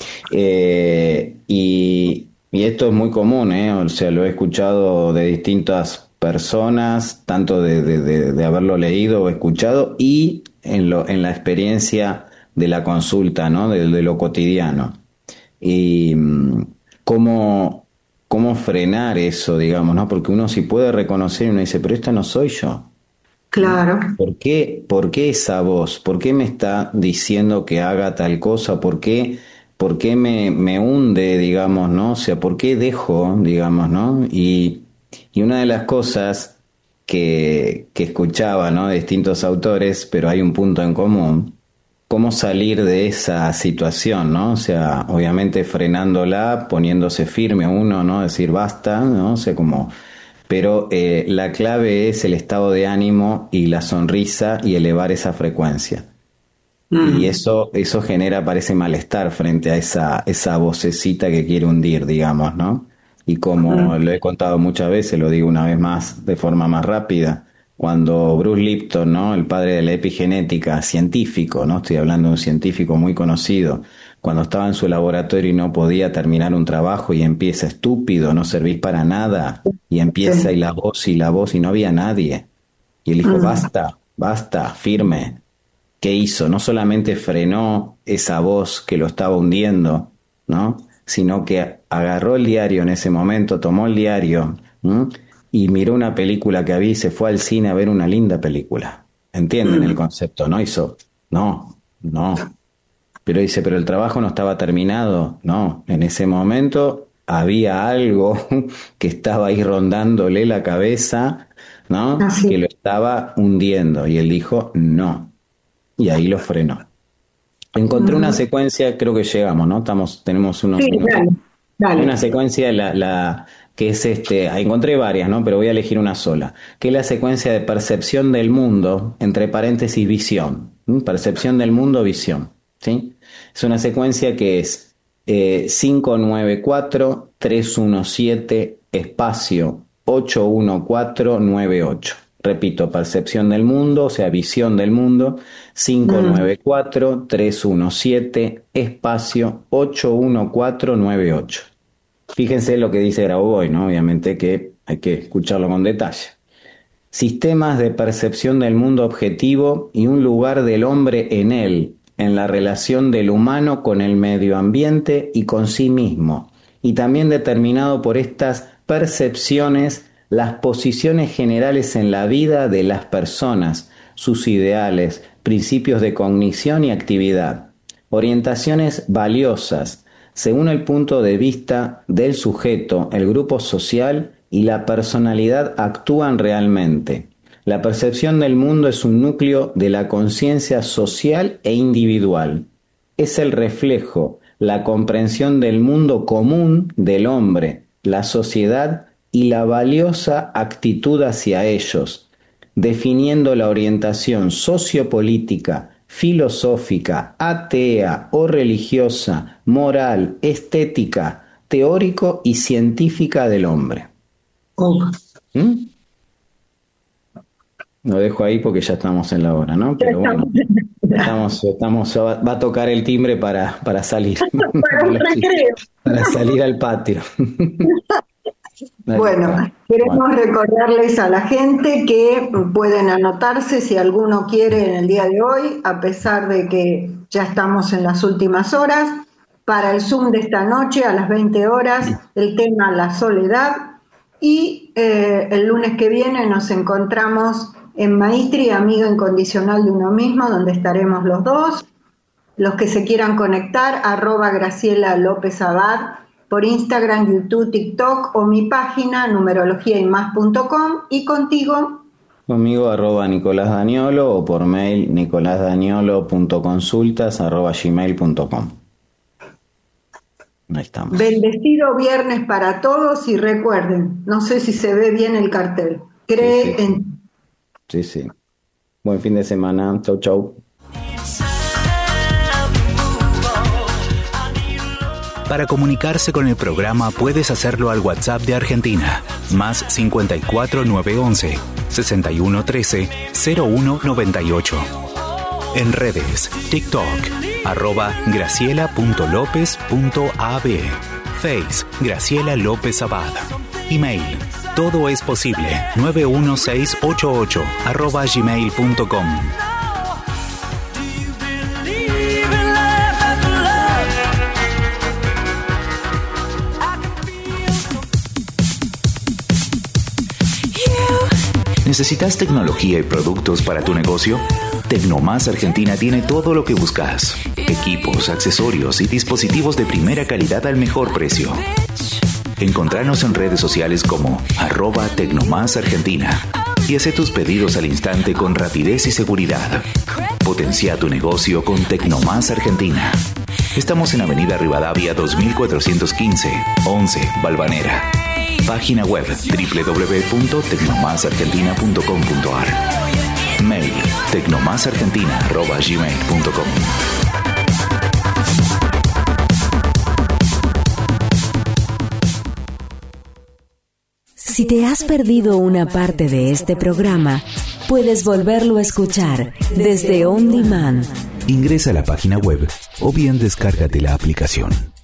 Eh, y, y esto es muy común, ¿eh? O sea, lo he escuchado de distintas personas, tanto de, de, de, de haberlo leído o escuchado, y en, lo, en la experiencia de la consulta, ¿no?, de, de lo cotidiano. Y cómo... cómo frenar eso, digamos, ¿no? Porque uno sí puede reconocer y uno dice, pero esta no soy yo. Claro. ¿Por qué, por qué esa voz? ¿Por qué me está diciendo que haga tal cosa? ¿Por qué, por qué me, me hunde, digamos, ¿no? O sea, ¿por qué dejo, digamos, ¿no? Y, y una de las cosas que, que escuchaba, ¿no?, de distintos autores, pero hay un punto en común, cómo salir de esa situación, ¿no? O sea, obviamente frenándola, poniéndose firme uno, ¿no? Decir basta, ¿no? O sea, como... Pero eh, la clave es el estado de ánimo y la sonrisa y elevar esa frecuencia. Mm. Y eso, eso genera, parece, malestar frente a esa, esa vocecita que quiere hundir, digamos, ¿no? Y como mm. lo he contado muchas veces, lo digo una vez más de forma más rápida, cuando Bruce Lipton, ¿no?, el padre de la epigenética, científico, ¿no?, estoy hablando de un científico muy conocido, cuando estaba en su laboratorio y no podía terminar un trabajo y empieza, estúpido, no servís para nada, y empieza sí. y la voz y la voz y no había nadie. Y él dijo, mm. basta, basta, firme. ¿Qué hizo? No solamente frenó esa voz que lo estaba hundiendo, ¿no?, sino que agarró el diario en ese momento, tomó el diario, ¿m? y miró una película que había y se fue al cine a ver una linda película. ¿Entienden mm. el concepto, no? Hizo No, no. Pero dice, pero el trabajo no estaba terminado. No, en ese momento había algo que estaba ahí rondándole la cabeza, ¿no? Así. Que lo estaba hundiendo. Y él dijo, no. Y ahí lo frenó. Encontré uh-huh. una secuencia, creo que llegamos, ¿no? Estamos, tenemos unos sí, minutos. Dale, dale. Una secuencia, la, la, que es este, encontré varias, ¿no? Pero voy a elegir una sola, que es la secuencia de percepción del mundo, entre paréntesis, visión. ¿Mm? Percepción del mundo, visión. ¿Sí? Es una secuencia que es eh, cinco nueve cuatro tres uno siete espacio ocho uno cuatro nueve ocho. Repito, percepción del mundo, o sea, visión del mundo, cinco nueve cuatro tres uno siete espacio ocho uno cuatro nueve ocho. Fíjense lo que dice Grabovoi, ¿no? Obviamente que hay que escucharlo con detalle. Sistemas de percepción del mundo objetivo y un lugar del hombre en él, en la relación del humano con el medio ambiente y con sí mismo, y también determinado por estas percepciones las posiciones generales en la vida de las personas, sus ideales, principios de cognición y actividad, orientaciones valiosas, según el punto de vista del sujeto, el grupo social y la personalidad actúan realmente. La percepción del mundo es un núcleo de la conciencia social e individual. Es el reflejo, la comprensión del mundo común del hombre, la sociedad y la valiosa actitud hacia ellos, definiendo la orientación sociopolítica, filosófica, atea o religiosa, moral, estética, teórico y científica del hombre. Oh. ¿Mm? Lo dejo ahí porque ya estamos en la hora, ¿no? Pero bueno, estamos, estamos, va a tocar el timbre para, para salir. Para un recreo. Para salir al patio. Bueno, queremos bueno. recordarles a la gente que pueden anotarse si alguno quiere en el día de hoy, a pesar de que ya estamos en las últimas horas, para el Zoom de esta noche a las veinte horas, el tema la soledad, y eh, el lunes que viene nos encontramos en Maitri, Amigo Incondicional de Uno Mismo, donde estaremos los dos. Los que se quieran conectar, arroba Graciela López Abad, por Instagram, YouTube, TikTok o mi página numerología y más punto com, y contigo. Conmigo arroba Nicolás Daniolo o por mail nicolasdaniolo punto consultas arroba gmail punto com. Ahí estamos. Bendecido viernes para todos y recuerden, no sé si se ve bien el cartel, cree sí, sí, en... Sí. sí, sí. Buen fin de semana. Chau, chau. Para comunicarse con el programa puedes hacerlo al WhatsApp de Argentina, más cincuenta y cuatro nueve once sesenta y uno trece cero uno noventa y ocho. En redes, TikTok, arroba graciela punto lopez punto ab, Face, Graciela López Abad, email, todo es posible, nueve uno seis ocho ocho arroba gmail punto com. ¿Necesitas tecnología y productos para tu negocio? Tecnomás Argentina tiene todo lo que buscas. Equipos, accesorios y dispositivos de primera calidad al mejor precio. Encontranos en redes sociales como arroba Tecnomás Argentina y hace tus pedidos al instante con rapidez y seguridad. Potencia tu negocio con Tecnomás Argentina. Estamos en Avenida Rivadavia dos mil cuatrocientos quince, once, Valvanera. Página web doble u doble u doble u punto tecnomas argentina punto com punto a r. Mail tecnomasargentina arroba gmail punto com. Si te has perdido una parte de este programa, puedes volverlo a escuchar desde On Demand. Ingresa a la página web o bien descárgate la aplicación.